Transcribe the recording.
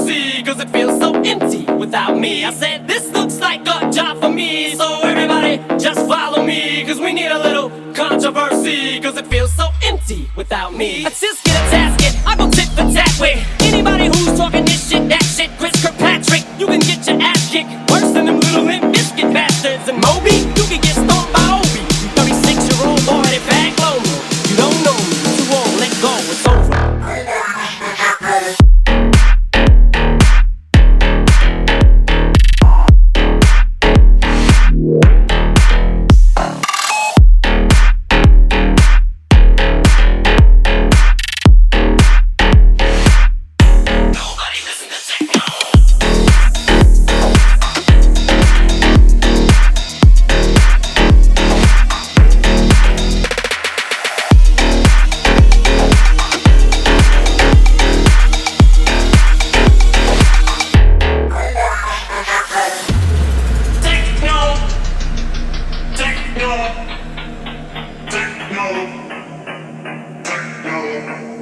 controversy, cause it feels so empty without me. I said this looks like a job for me, so everybody just follow me, cause we need a little controversy, cause it feels so empty without me. Let's just get a tasket, I go tit for tat with anybody who's talking this shit, that shit. Chris Kirkpatrick, you can get your ass kicked worse than them little Limp Bizkit bastards. And Moby, you can get stomped by Obi. 36-year-old boy that back lonely. You don't know me, too old, let go, it's over. Techno.